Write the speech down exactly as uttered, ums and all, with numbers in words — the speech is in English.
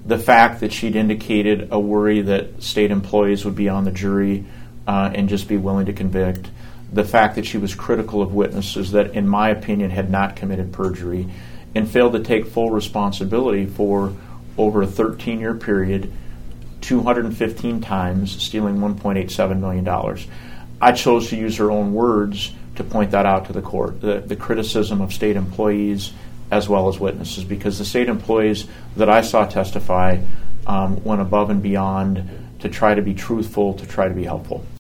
the fact that she'd indicated a worry that state employees would be on the jury uh, and just be willing to convict, the fact that she was critical of witnesses that, in my opinion, had not committed perjury, and failed to take full responsibility for, over a thirteen-year period, two hundred fifteen times stealing one point eight seven million dollars. I chose to use her own words to point that out to the court, the, the criticism of state employees as well as witnesses, because the state employees that I saw testify um, went above and beyond to try to be truthful, to try to be helpful.